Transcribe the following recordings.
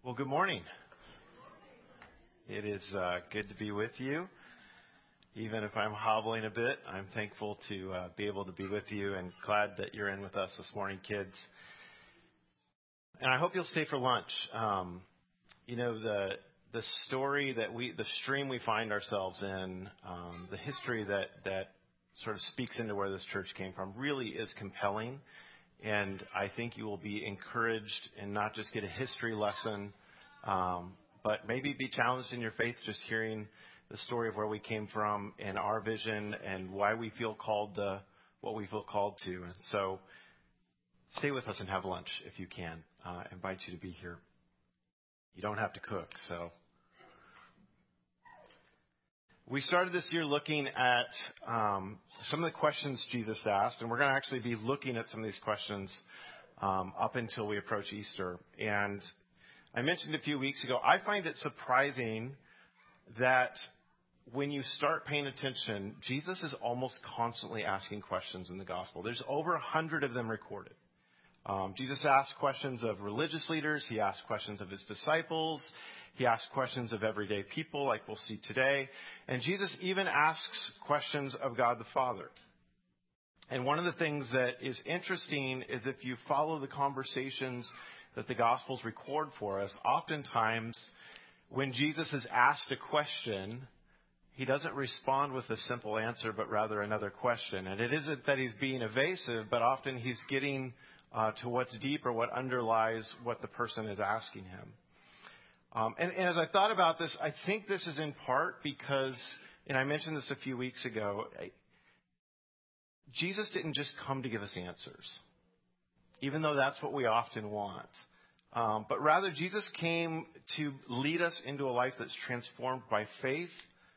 Well, good morning. It is good to be with you. Even if I'm hobbling a bit, I'm thankful to be able to be with you and glad that you're in with us this morning, kids. And I hope you'll stay for lunch. The story the stream we find ourselves in, the history that sort of speaks into where this church came from really is compelling. And I think you will be encouraged and not just get a history lesson, but maybe be challenged in your faith just hearing the story of where we came from and our vision and why we feel called to what we feel called to. And so stay with us and have lunch if you can. I invite you to be here. You don't have to cook, so. We started this year looking at some of the questions Jesus asked, and we're going to actually be looking at some of these questions up until we approach Easter. And I mentioned a few weeks ago, I find it surprising that when you start paying attention, Jesus is almost constantly asking questions in the gospel. There's over 100 of them recorded. Jesus asked questions of religious leaders. He asked questions of his disciples. He asked questions of everyday people, like we'll see today. And Jesus even asks questions of God the Father. And one of the things that is interesting is if you follow the conversations that the Gospels record for us, oftentimes when Jesus is asked a question, he doesn't respond with a simple answer, but rather another question. And it isn't that he's being evasive, but often he's getting to what's deep or what underlies what the person is asking him. And as I thought about this, I think this is in part because, and I mentioned this a few weeks ago, Jesus didn't just come to give us answers, even though that's what we often want. But rather, Jesus came to lead us into a life that's transformed by faith,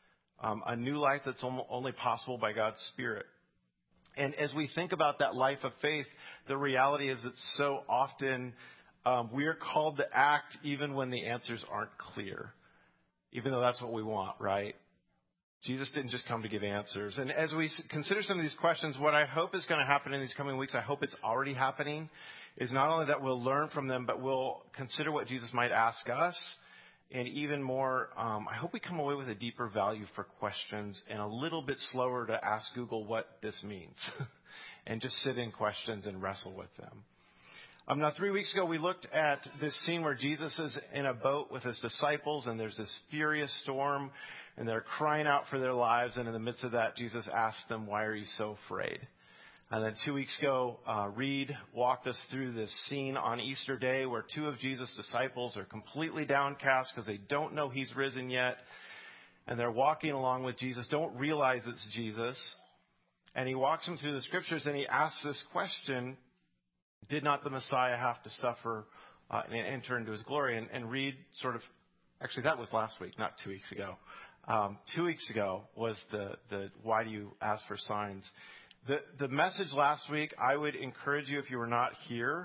a new life that's only possible by God's Spirit. And as we think about that life of faith, the reality is that so often we are called to act even when the answers aren't clear, even though that's what we want, right? Jesus didn't just come to give answers. And as we consider some of these questions, what I hope is going to happen in these coming weeks, I hope it's already happening, is not only that we'll learn from them, but we'll consider what Jesus might ask us. And even more, I hope we come away with a deeper value for questions and a little bit slower to ask Google what this means and just sit in questions and wrestle with them. Now, 3 weeks ago, we looked at this scene where Jesus is in a boat with his disciples, and there's this furious storm, and they're crying out for their lives. And in the midst of that, Jesus asked them, "Why are you so afraid?" And then 2 weeks ago, Reed walked us through this scene on Easter Day where two of Jesus' disciples are completely downcast because they don't know he's risen yet. And they're walking along with Jesus, don't realize it's Jesus. And he walks them through the scriptures and he asks this question, did not the Messiah have to suffer and enter into his glory? And Reed actually that was last week, not 2 weeks ago. 2 weeks ago was the why do you ask for signs? The message last week, I would encourage you, if you were not here,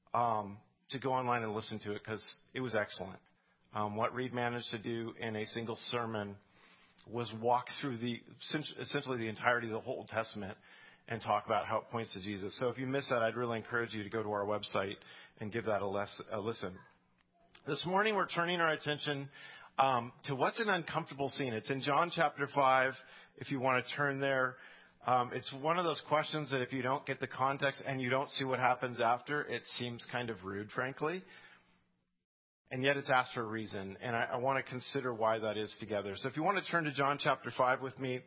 to go online and listen to it because it was excellent. What Reed managed to do in a single sermon was walk through essentially the entirety of the whole Old Testament and talk about how it points to Jesus. So if you missed that, I'd really encourage you to go to our website and give that a listen. This morning, we're turning our attention to what's an uncomfortable scene. It's in John chapter 5, if you want to turn there. It's one of those questions that if you don't get the context and you don't see what happens after, it seems kind of rude, frankly. And yet it's asked for a reason. And I want to consider why that is together. So if you want to turn to John chapter 5 with me,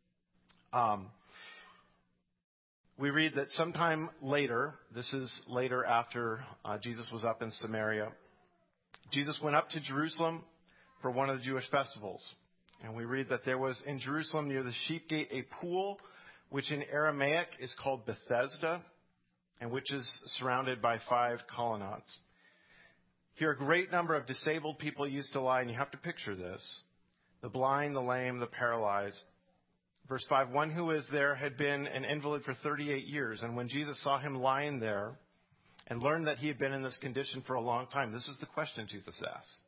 we read that sometime later, this is later after Jesus was up in Samaria, Jesus went up to Jerusalem for one of the Jewish festivals. And we read that there was in Jerusalem near the sheep gate a pool, which in Aramaic is called Bethesda, and which is surrounded by 5 colonnades. Here a great number of disabled people used to lie, and you have to picture this: the blind, the lame, the paralyzed. Verse 5, one who was there had been an invalid for 38 years, and when Jesus saw him lying there and learned that he had been in this condition for a long time, this is the question Jesus asked: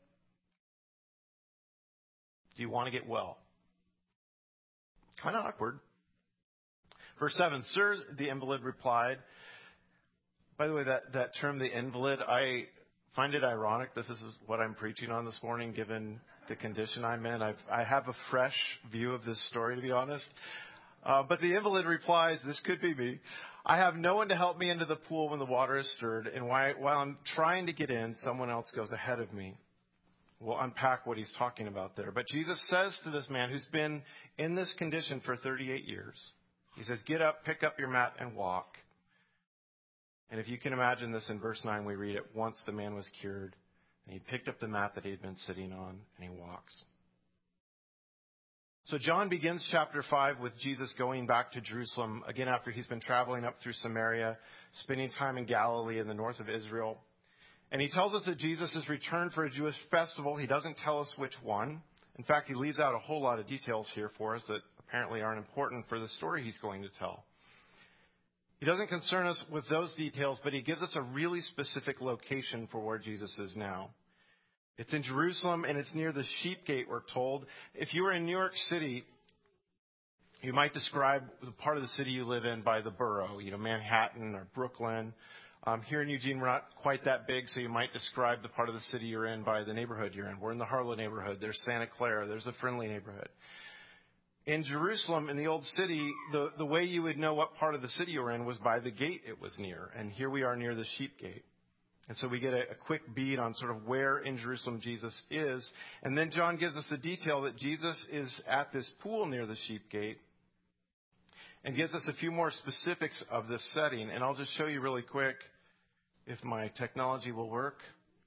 do you want to get well? Kind of awkward. Verse 7, sir, the invalid replied. By the way, that term, the invalid, find it ironic this is what I'm preaching on this morning, given the condition I'm in. I have a fresh view of this story, to be honest. But the invalid replies, this could be me. I have no one to help me into the pool when the water is stirred, and while I'm trying to get in, someone else goes ahead of me. We'll unpack what he's talking about there. But Jesus says to this man who's been in this condition for 38 years, he says, get up, pick up your mat, and walk. And if you can imagine this, in verse 9 we read it, once the man was cured, and he picked up the mat that he had been sitting on, and he walks. So John begins chapter 5 with Jesus going back to Jerusalem, again after he's been traveling up through Samaria, spending time in Galilee in the north of Israel. And he tells us that Jesus has returned for a Jewish festival. He doesn't tell us which one. In fact, he leaves out a whole lot of details here for us that apparently aren't important for the story he's going to tell. He doesn't concern us with those details, but he gives us a really specific location for where Jesus is now. It's in Jerusalem, and it's near the Sheep Gate, we're told. If you were in New York City, you might describe the part of the city you live in by the borough, Manhattan or Brooklyn. Here in Eugene, we're not quite that big, so you might describe the part of the city you're in by the neighborhood you're in. We're in the Harlow neighborhood. There's Santa Clara. There's a Friendly neighborhood. In Jerusalem, in the old city, the way you would know what part of the city you were in was by the gate it was near. And here we are near the Sheep Gate. And so we get a quick beat on sort of where in Jerusalem Jesus is. And then John gives us the detail that Jesus is at this pool near the Sheep Gate and gives us a few more specifics of this setting. And I'll just show you really quick if my technology will work,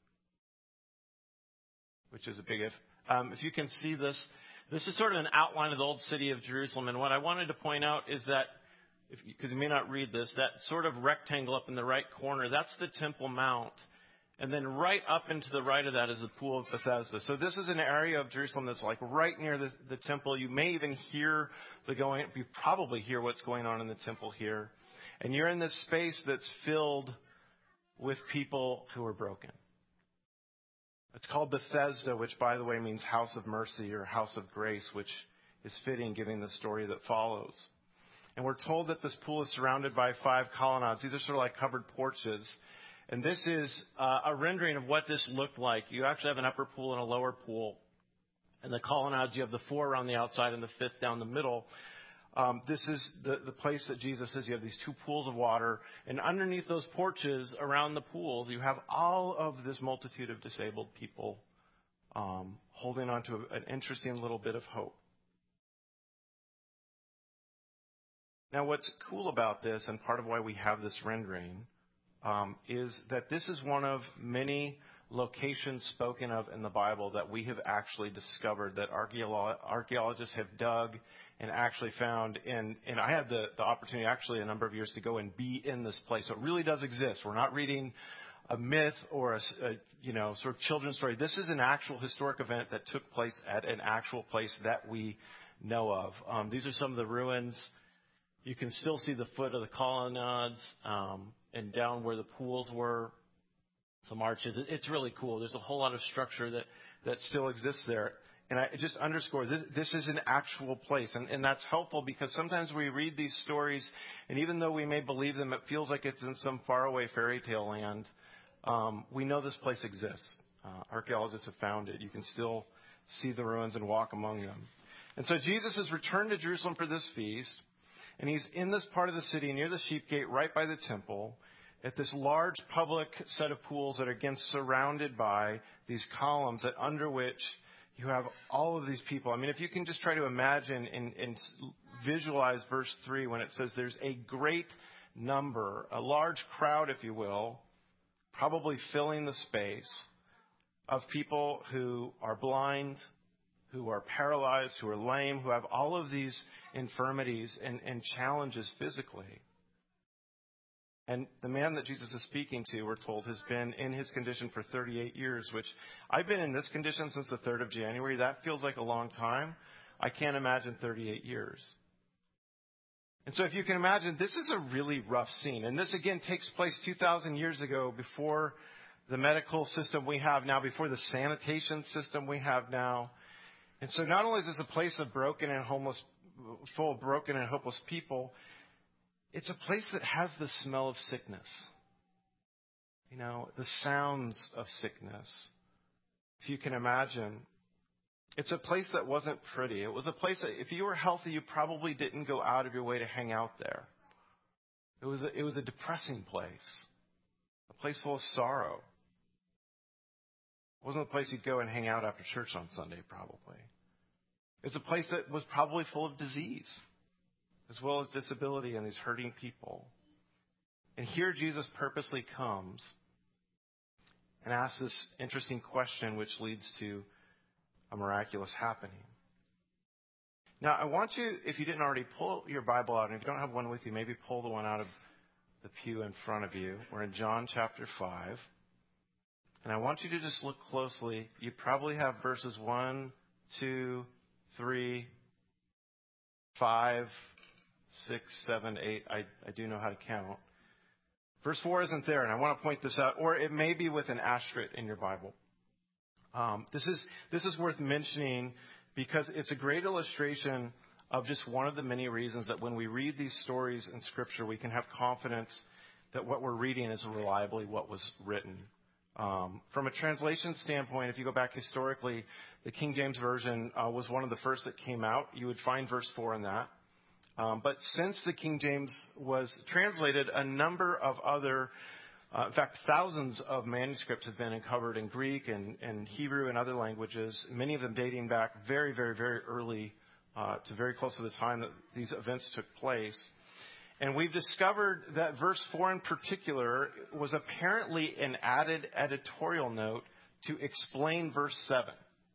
which is a big if. If you can see this, this is sort of an outline of the old city of Jerusalem. And what I wanted to point out is that, because you may not read this, that sort of rectangle up in the right corner, that's the Temple Mount. And then right up and to the right of that is the Pool of Bethesda. So this is an area of Jerusalem that's like right near the temple. You may even hear you probably hear what's going on in the temple here. And you're in this space that's filled with people who are broken. It's called Bethesda, which, by the way, means house of mercy or house of grace, which is fitting given the story that follows. And we're told that this pool is surrounded by 5 colonnades. These are sort of like covered porches. And this is a rendering of what this looked like. You actually have an upper pool and a lower pool. And the colonnades, you have the 4 around the outside and the 5th down the middle. This is the place that Jesus says you have these 2 pools of water. And underneath those porches, around the pools, you have all of this multitude of disabled people holding on to an interesting little bit of hope. Now, what's cool about this, and part of why we have this rendering, is that this is one of many locations spoken of in the Bible that we have actually discovered, that archaeologists have dug and actually found. And I had the opportunity actually a number of years to go and be in this place. So it really does exist. We're not reading a myth or a sort of children's story. This is an actual historic event that took place at an actual place that we know of. These are some of the ruins. You can still see the foot of the colonnades and down where the pools were, some arches. It's really cool. There's a whole lot of structure that still exists there. And I just underscore, this is an actual place. And that's helpful because sometimes we read these stories, and even though we may believe them, it feels like it's in some faraway fairy tale land. We know this place exists. Archaeologists have found it. You can still see the ruins and walk among them. And so Jesus has returned to Jerusalem for this feast. And he's in this part of the city near the Sheep Gate, right by the temple, at this large public set of pools that are again surrounded by these columns that under which you have all of these people. I mean, if you can just try to imagine and visualize verse 3 when it says there's a great number, a large crowd, if you will, probably filling the space of people who are blind, who are paralyzed, who are lame, who have all of these infirmities and challenges physically. And the man that Jesus is speaking to, we're told, has been in his condition for 38 years, which I've been in this condition since the 3rd of January. That feels like a long time. I can't imagine 38 years. And so if you can imagine, this is a really rough scene. And this, again, takes place 2,000 years ago, before the medical system we have now, before the sanitation system we have now. And so not only is this a place of broken and homeless, full of broken and hopeless people, it's a place that has the smell of sickness. the sounds of sickness. If you can imagine, it's a place that wasn't pretty. It was a place that if you were healthy, you probably didn't go out of your way to hang out there. It was a depressing place, a place full of sorrow. It wasn't a place you'd go and hang out after church on Sunday, probably. It's a place that was probably full of disease, as well as disability and these hurting people. And here Jesus purposely comes and asks this interesting question, which leads to a miraculous happening. Now, I want you, if you didn't already, pull your Bible out, and if you don't have one with you, maybe pull the one out of the pew in front of you. We're in John chapter 5. And I want you to just look closely. You probably have verses 1, 2, 3, 5, 6, 7, 8. I do know how to count. Verse 4 isn't there, and I want to point this out. Or it may be with an asterisk in your Bible. This is worth mentioning because it's a great illustration of just one of the many reasons that when we read these stories in Scripture, we can have confidence that what we're reading is reliably what was written. From a translation standpoint, if you go back historically, the King James Version was one of the first that came out. You would find verse 4 in that. But since the King James was translated, a number of other, in fact, thousands of manuscripts have been uncovered in Greek and Hebrew and other languages, many of them dating back very, very, very early to very close to the time that these events took place. And we've discovered that verse 4 in particular was apparently an added editorial note to explain verse 7.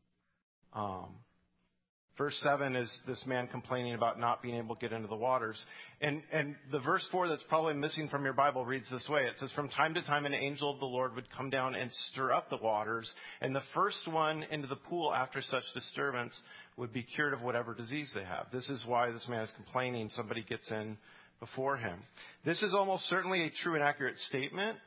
Verse 7 is this man complaining about not being able to get into the waters. And the verse 4 that's probably missing from your Bible reads this way. It says, from time to time an angel of the Lord would come down and stir up the waters, and the first one into the pool after such disturbance would be cured of whatever disease they have. This is why this man is complaining. Somebody gets in before him. This is almost certainly a true and accurate statement,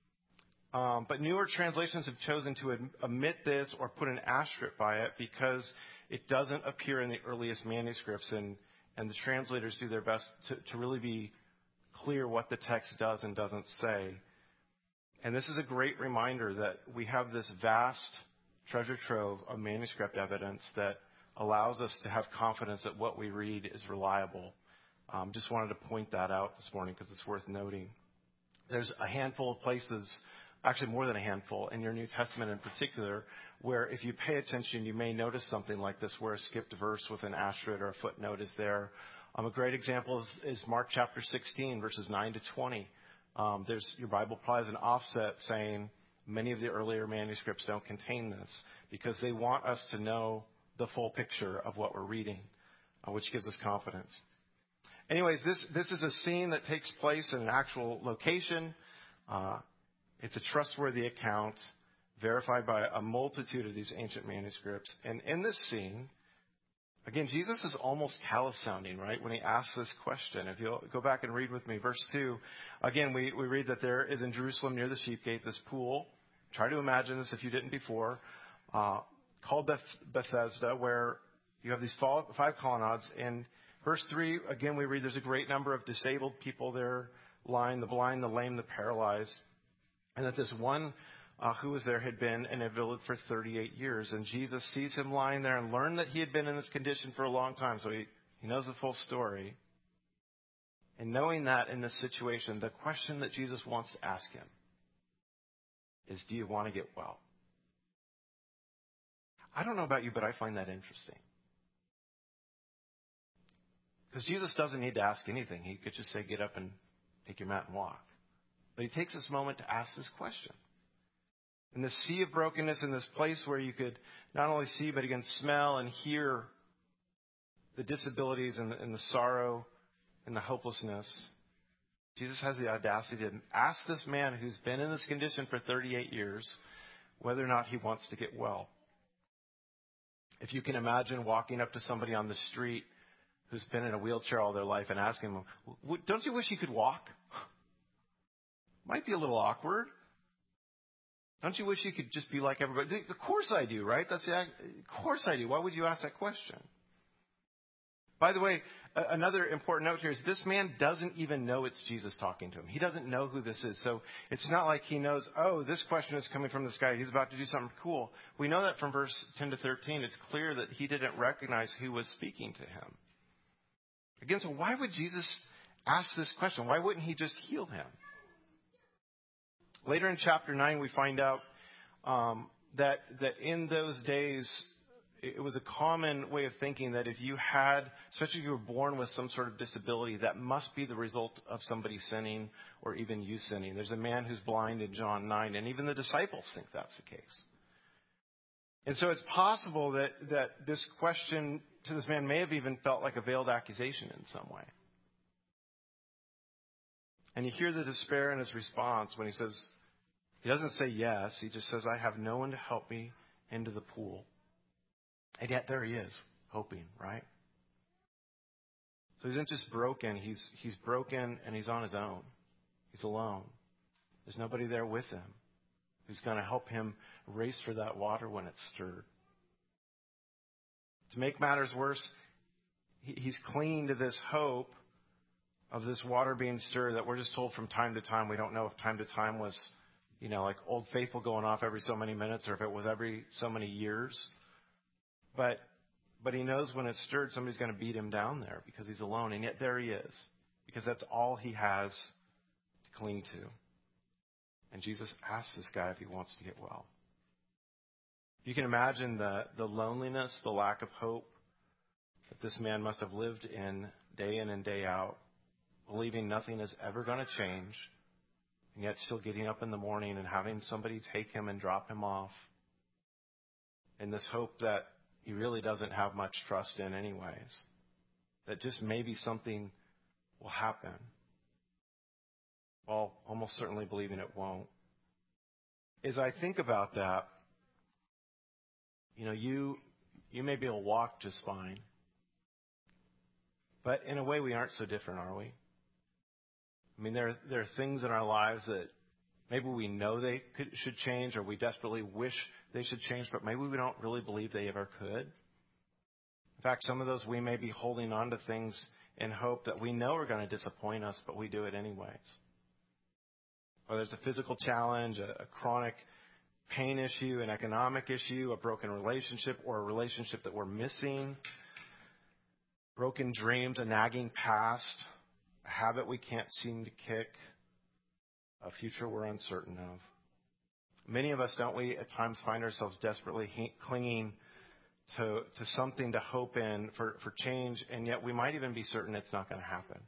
but newer translations have chosen to omit this or put an asterisk by it because it doesn't appear in the earliest manuscripts, and the translators do their best to really be clear what the text does and doesn't say. And this is a great reminder that we have this vast treasure trove of manuscript evidence that allows us to have confidence that what we read is reliable. Just wanted to point that out this morning because it's worth noting. There's a handful of places, actually more than a handful, in your New Testament in particular, where if you pay attention, you may notice something like this, where a skipped verse with an asterisk or a footnote is there. A great example is Mark chapter 16, verses 9 to 20. Your Bible probably has an offset saying many of the earlier manuscripts don't contain this because they want us to know the full picture of what we're reading, which gives us confidence. Anyways, this is a scene that takes place in an actual location. It's a trustworthy account verified by a multitude of these ancient manuscripts. And in this scene, again, Jesus is almost callous sounding, right, when he asks this question. If you'll go back and read with me, verse 2, again, we read that there is in Jerusalem near the sheep gate this pool. Try to imagine this if you didn't before, called Bethesda, where you have these 5 colonnades. And verse 3, again, we read there's a great number of disabled people there lying, the blind, the lame, the paralyzed. And that this one who was there had been an invalid for 38 years. And Jesus sees him lying there and learned that he had been in this condition for a long time. So he knows the full story. And knowing that in this situation, the question that Jesus wants to ask him is, do you want to get well? I don't know about you, but I find that interesting. Because Jesus doesn't need to ask anything. He could just say, get up and take your mat and walk. But he takes this moment to ask this question. In this sea of brokenness, in this place where you could not only see, but again, smell and hear the disabilities and the sorrow and the hopelessness, Jesus has the audacity to ask this man who's been in this condition for 38 years whether or not he wants to get well. If you can imagine walking up to somebody on the street who's been in a wheelchair all their life and asking them, don't you wish you could walk? Might be a little awkward. Don't you wish you could just be like everybody? Of course I do, right? Of course I do. Why would you ask that question? By the way, Another important note here is this man doesn't even know it's Jesus talking to him. He doesn't know who this is. So it's not like he knows, oh, this question is coming from this guy. He's about to do something cool. We know that from verse 10 to 13. It's clear that he didn't recognize who was speaking to him. Again, so why would Jesus ask this question? Why wouldn't he just heal him? Later in chapter 9, we find out that in those days, it was a common way of thinking that if you had, especially if you were born with some sort of disability, that must be the result of somebody sinning or even you sinning. There's a man who's blind in John 9, and even the disciples think that's the case. And so it's possible that this question to this man may have even felt like a veiled accusation in some way. And you hear the despair in his response when he doesn't say yes, he just says, I have no one to help me into the pool. And yet there he is, hoping, right? So he's not just broken, he's broken and he's on his own. He's alone. There's nobody there with him who's going to help him race for that water when it's stirred. To make matters worse, he's clinging to this hope of this water being stirred that we're just told from time to time. We don't know if time to time was, like Old Faithful going off every so many minutes or if it was every so many years. But he knows when it's stirred, somebody's going to beat him down there because he's alone. And yet there he is, because that's all he has to cling to. And Jesus asks this guy if he wants to get well. You can imagine the loneliness, the lack of hope that this man must have lived in and day out, believing nothing is ever going to change, and yet still getting up in the morning and having somebody take him and drop him off. And this hope that he really doesn't have much trust in anyways, that just maybe something will happen. Well, almost certainly believing it won't. As I think about that, you may be able to walk just fine. But in a way, we aren't so different, are we? I mean, there are things in our lives that maybe we know should change, or we desperately wish they should change, but maybe we don't really believe they ever could. In fact, some of those we may be holding on to things in hope that we know are going to disappoint us, but we do it anyways. Whether it's a physical challenge, a chronic pain issue, an economic issue, a broken relationship, or a relationship that we're missing, broken dreams, a nagging past, a habit we can't seem to kick, a future we're uncertain of. Many of us, don't we, at times find ourselves desperately clinging to something to hope in for change, and yet we might even be certain it's not going to happen.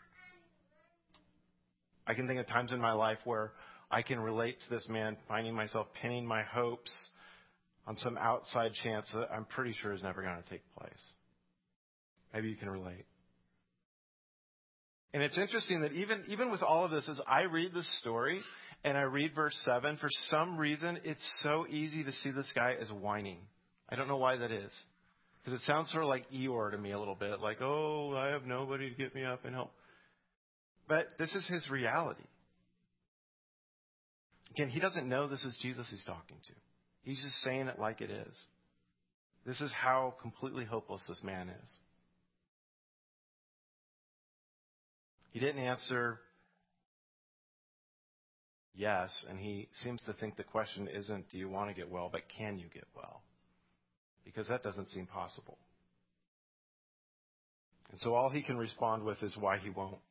I can think of times in my life where I can relate to this man, finding myself pinning my hopes on some outside chance that I'm pretty sure is never going to take place. Maybe you can relate. And it's interesting that even with all of this, as I read this story and I read verse 7, for some reason, it's so easy to see this guy as whining. I don't know why that is. Because it sounds sort of like Eeyore to me a little bit. Like, oh, I have nobody to get me up and help. But this is his reality. Again, he doesn't know this is Jesus he's talking to. He's just saying it like it is. This is how completely hopeless this man is. He didn't answer yes, and he seems to think the question isn't, do you want to get well, but can you get well? Because that doesn't seem possible. And so all he can respond with is why he won't.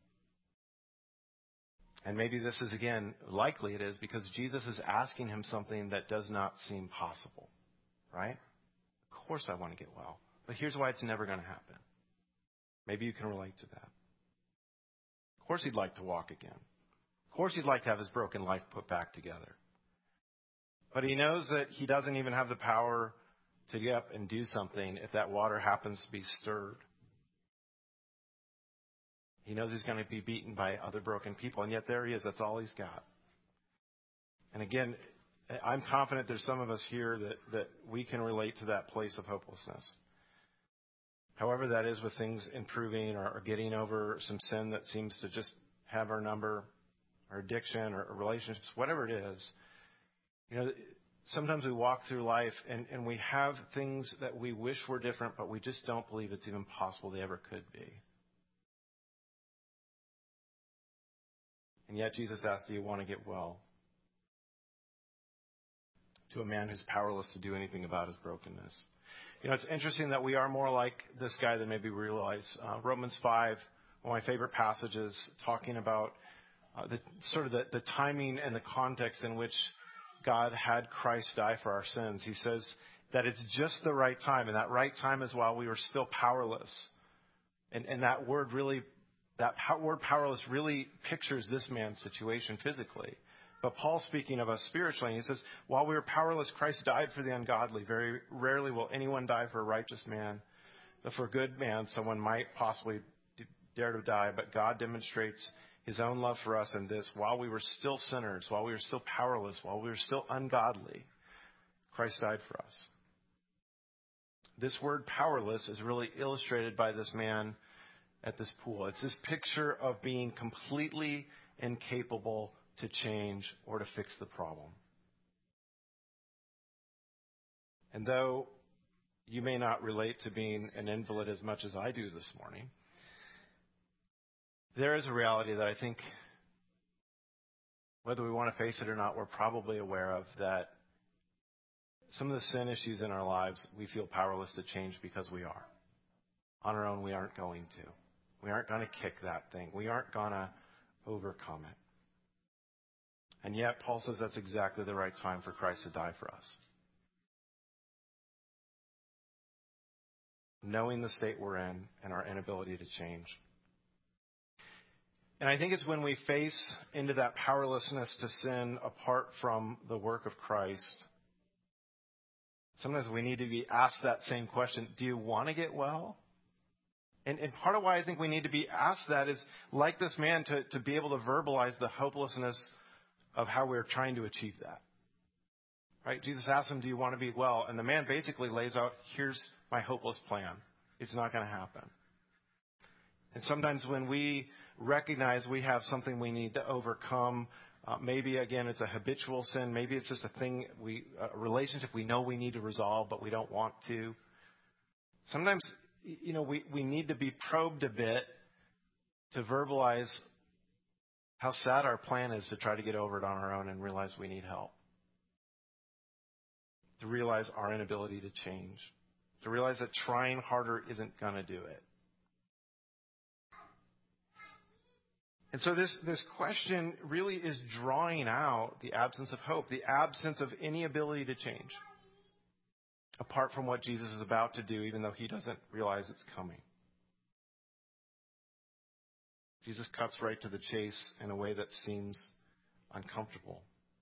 And maybe this is, again, likely it is because Jesus is asking him something that does not seem possible, right? Of course I want to get well, but here's why it's never going to happen. Maybe you can relate to that. Of course he'd like to walk again. Of course he'd like to have his broken life put back together. But he knows that he doesn't even have the power to get up and do something if that water happens to be stirred. He knows he's going to be beaten by other broken people, and yet there he is. That's all he's got. And again, I'm confident there's some of us here that we can relate to that place of hopelessness. However that is with things improving or getting over some sin that seems to just have our number, or addiction or relationships, whatever it is. Sometimes we walk through life and we have things that we wish were different, but we just don't believe it's even possible they ever could be. And yet Jesus asked, do you want to get well? To a man who's powerless to do anything about his brokenness. You know, it's interesting that we are more like this guy than maybe we realize. Romans 5, one of my favorite passages, talking about the timing and the context in which God had Christ die for our sins. He says that it's just the right time, and that right time is while we were still powerless. And that word powerless really pictures this man's situation physically. But Paul's speaking of us spiritually, and he says, while we were powerless, Christ died for the ungodly. Very rarely will anyone die for a righteous man. But for a good man, someone might possibly dare to die. But God demonstrates his own love for us in this: while we were still sinners, while we were still powerless, while we were still ungodly, Christ died for us. This word powerless is really illustrated by this man at this pool. It's this picture of being completely incapable to change or to fix the problem. And though you may not relate to being an invalid as much as I do this morning, there is a reality that I think, whether we want to face it or not, we're probably aware of, that some of the sin issues in our lives we feel powerless to change because we are. On our own, we aren't going to. We aren't going to kick that thing. We aren't going to overcome it. And yet, Paul says that's exactly the right time for Christ to die for us. Knowing the state we're in and our inability to change. And I think it's when we face into that powerlessness to sin apart from the work of Christ, sometimes we need to be asked that same question: do you want to get well? And part of why I think we need to be asked that is, like this man, to be able to verbalize the hopelessness of how we're trying to achieve that. Right? Jesus asks him, do you want to be well? And the man basically lays out, here's my hopeless plan. It's not going to happen. And sometimes when we recognize we have something we need to overcome, maybe, again, it's a habitual sin. Maybe it's just a relationship we know we need to resolve, but we don't want to. Sometimes, we need to be probed a bit to verbalize how sad our plan is to try to get over it on our own and realize we need help. To realize our inability to change. To realize that trying harder isn't going to do it. And so this question really is drawing out the absence of hope, the absence of any ability to change, apart from what Jesus is about to do, even though he doesn't realize it's coming. Jesus cuts right to the chase in a way that seems uncomfortable.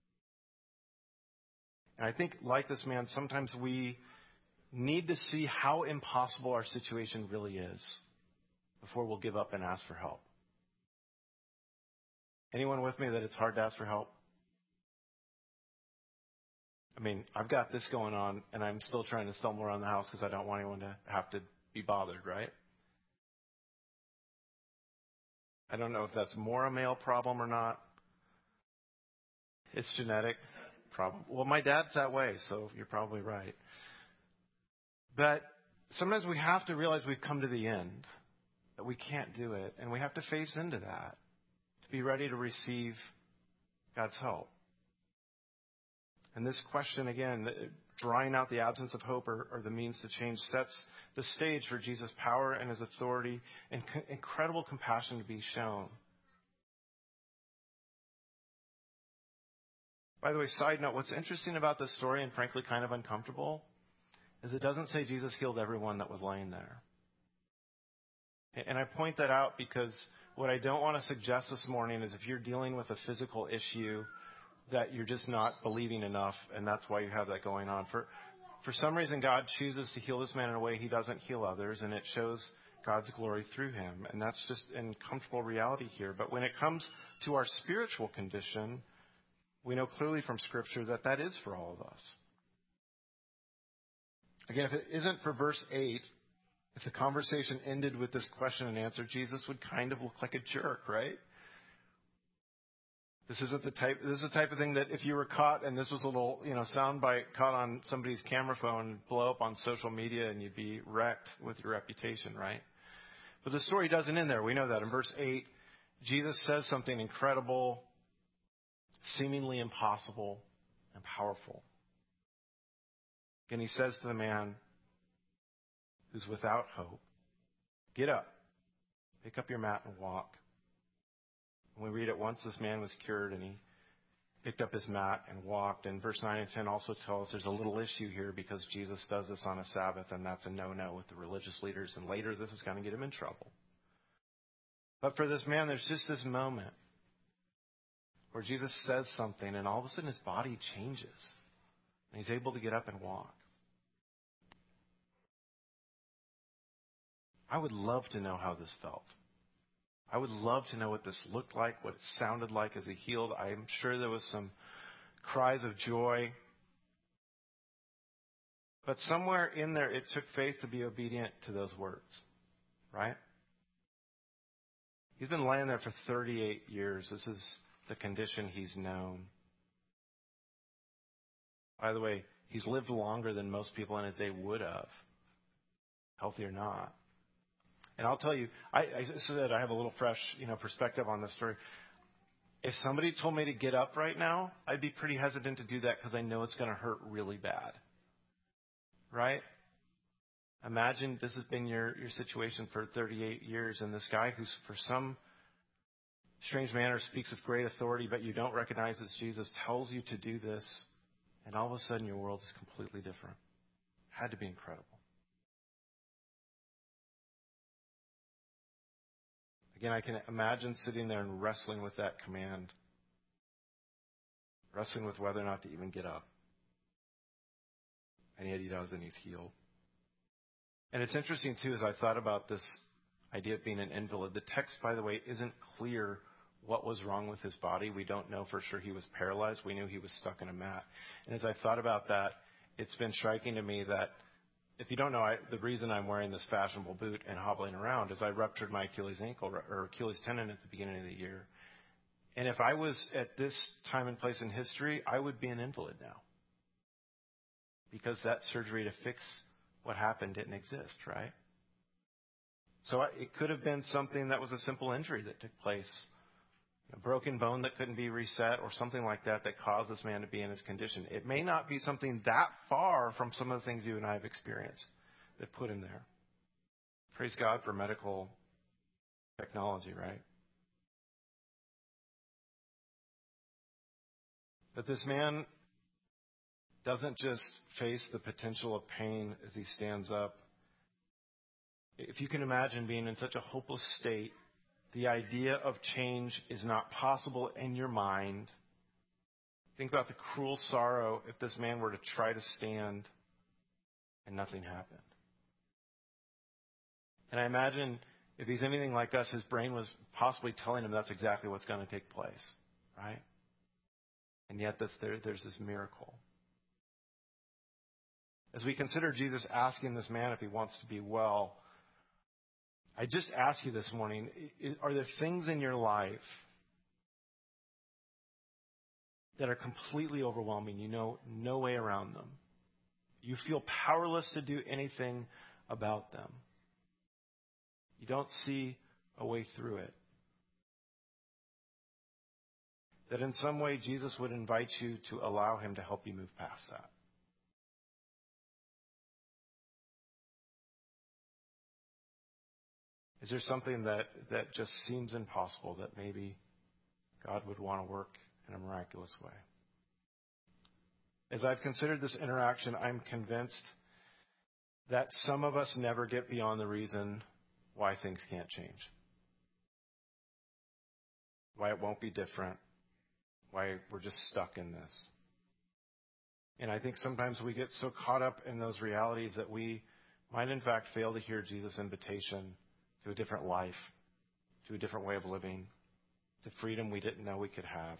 And I think, like this man, sometimes we need to see how impossible our situation really is before we'll give up and ask for help. Anyone with me that it's hard to ask for help? I mean, I've got this going on, and I'm still trying to stumble around the house because I don't want anyone to have to be bothered, right? I don't know if that's more a male problem or not. It's genetic. Well, my dad's that way, so you're probably right. But sometimes we have to realize we've come to the end, that we can't do it, and we have to face into that to be ready to receive God's help. And this question, again, drawing out the absence of hope or the means to change, sets the stage for Jesus' power and his authority and incredible compassion to be shown. By the way, side note, what's interesting about this story, and frankly kind of uncomfortable, is it doesn't say Jesus healed everyone that was laying there. And I point that out because what I don't want to suggest this morning is if you're dealing with a physical issue, that you're just not believing enough, and that's why you have that going on. For some reason, God chooses to heal this man in a way he doesn't heal others, and it shows God's glory through him. And that's just an uncomfortable reality here. But when it comes to our spiritual condition, we know clearly from Scripture that is for all of us. Again, if it isn't for verse 8, if the conversation ended with this question and answer, Jesus would kind of look like a jerk, right? This is the type of thing that if you were caught and this was a little, soundbite caught on somebody's camera phone, blow up on social media and you'd be wrecked with your reputation, right? But the story doesn't end there. We know that. In verse 8, Jesus says something incredible, seemingly impossible, and powerful. And he says to the man who's without hope, get up, pick up your mat and walk. And we read it once this man was cured and he picked up his mat and walked. And verse 9 and 10 also tell us there's a little issue here because Jesus does this on a Sabbath, and that's a no-no with the religious leaders. And later this is going to get him in trouble. But for this man, there's just this moment where Jesus says something, and all of a sudden his body changes. And he's able to get up and walk. I would love to know how this felt. I would love to know what this looked like, what it sounded like as he healed. I'm sure there was some cries of joy. But somewhere in there, it took faith to be obedient to those words, right? He's been laying there for 38 years. This is the condition he's known. By the way, he's lived longer than most people in his day would have, healthy or not. And I'll tell you, I said I have a little fresh, perspective on this story. If somebody told me to get up right now, I'd be pretty hesitant to do that because I know it's going to hurt really bad. Right? Imagine this has been your situation for 38 years, and this guy who's for some strange manner speaks with great authority, but you don't recognize as Jesus tells you to do this, and all of a sudden your world is completely different. Had to be incredible. Again, I can imagine sitting there and wrestling with that command, wrestling with whether or not to even get up. And yet he does, and he's healed. And it's interesting, too, as I thought about this idea of being an invalid. The text, by the way, isn't clear what was wrong with his body. We don't know for sure he was paralyzed. We knew he was stuck in a mat. And as I thought about that, it's been striking to me that, if you don't know, the reason I'm wearing this fashionable boot and hobbling around is I ruptured my Achilles ankle or Achilles tendon at the beginning of the year. And if I was at this time and place in history, I would be an invalid now. Because that surgery to fix what happened didn't exist, right? So it could have been something that was a simple injury that took place. A broken bone that couldn't be reset or something like that caused this man to be in his condition. It may not be something that far from some of the things you and I have experienced that put him there. Praise God for medical technology, right? But this man doesn't just face the potential of pain as he stands up. If you can imagine being in such a hopeless state, the idea of change is not possible in your mind. Think about the cruel sorrow if this man were to try to stand and nothing happened. And I imagine if he's anything like us, his brain was possibly telling him that's exactly what's going to take place, right? And yet there's this miracle. As we consider Jesus asking this man if he wants to be well, I just ask you this morning, are there things in your life that are completely overwhelming? You know no way around them. You feel powerless to do anything about them. You don't see a way through it. That in some way Jesus would invite you to allow him to help you move past that. Is there something that just seems impossible that maybe God would want to work in a miraculous way? As I've considered this interaction, I'm convinced that some of us never get beyond the reason why things can't change. Why it won't be different. Why we're just stuck in this. And I think sometimes we get so caught up in those realities that we might in fact fail to hear Jesus' invitation to a different life, to a different way of living, to freedom we didn't know we could have.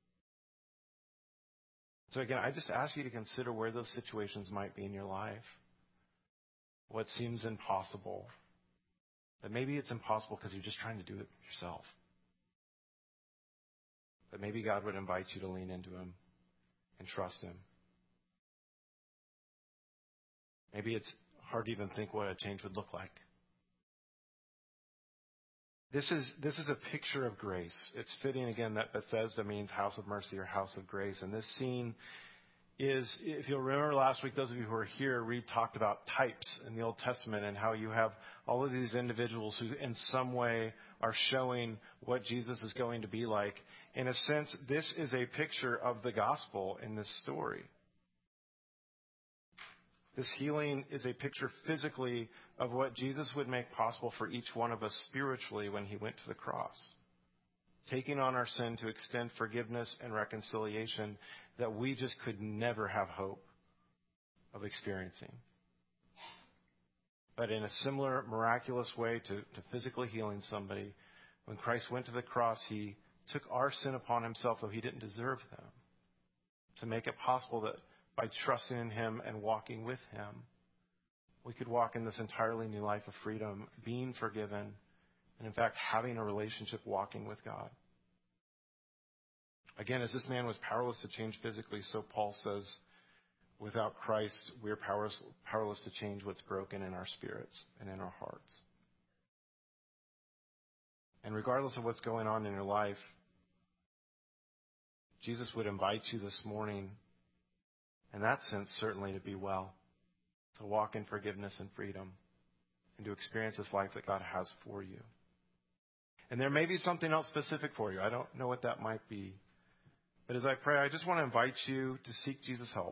So again, I just ask you to consider where those situations might be in your life. What seems impossible. That maybe it's impossible because you're just trying to do it yourself. But maybe God would invite you to lean into him and trust him. Maybe it's hard to even think what a change would look like. This is a picture of grace. It's fitting, again, that Bethesda means house of mercy or house of grace. And this scene is, if you'll remember last week, those of you who were here, Reed talked about types in the Old Testament and how you have all of these individuals who in some way are showing what Jesus is going to be like. In a sense, this is a picture of the gospel in this story. This healing is a picture physically of what Jesus would make possible for each one of us spiritually when he went to the cross, taking on our sin to extend forgiveness and reconciliation that we just could never have hope of experiencing. But in a similar miraculous way to physically healing somebody, when Christ went to the cross, he took our sin upon himself, though he didn't deserve them, to make it possible that by trusting in him and walking with him, we could walk in this entirely new life of freedom, being forgiven, and in fact, having a relationship walking with God. Again, as this man was powerless to change physically, so Paul says, without Christ, we're powerless to change what's broken in our spirits and in our hearts. And regardless of what's going on in your life, Jesus would invite you this morning, in that sense, certainly to be well, to walk in forgiveness and freedom, and to experience this life that God has for you. And there may be something else specific for you. I don't know what that might be. But as I pray, I just want to invite you to seek Jesus' help,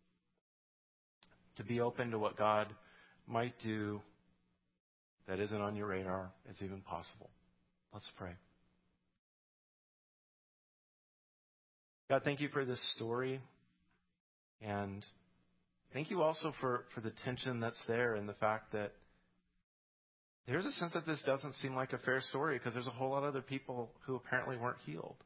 to be open to what God might do that isn't on your radar, is even possible. Let's pray. God, thank you for this story. And thank you also for the tension that's there and the fact that there's a sense that this doesn't seem like a fair story because there's a whole lot of other people who apparently weren't healed.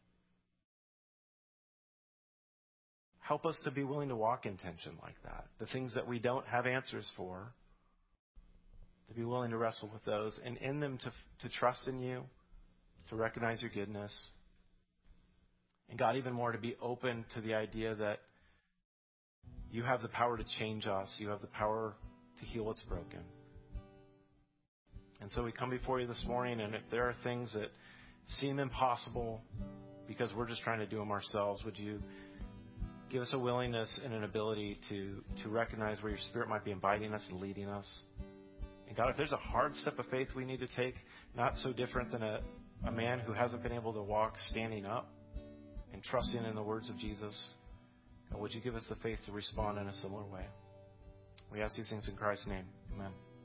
Help us to be willing to walk in tension like that. The things that we don't have answers for, to be willing to wrestle with those, and in them to trust in you, to recognize your goodness. And God, even more, to be open to the idea that you have the power to change us. You have the power to heal what's broken. And so we come before you this morning, and if there are things that seem impossible because we're just trying to do them ourselves, would you give us a willingness and an ability to recognize where your Spirit might be inviting us and leading us. And God, if there's a hard step of faith we need to take, not so different than a man who hasn't been able to walk standing up and trusting in the words of Jesus, would you give us the faith to respond in a similar way? We ask these things in Christ's name. Amen.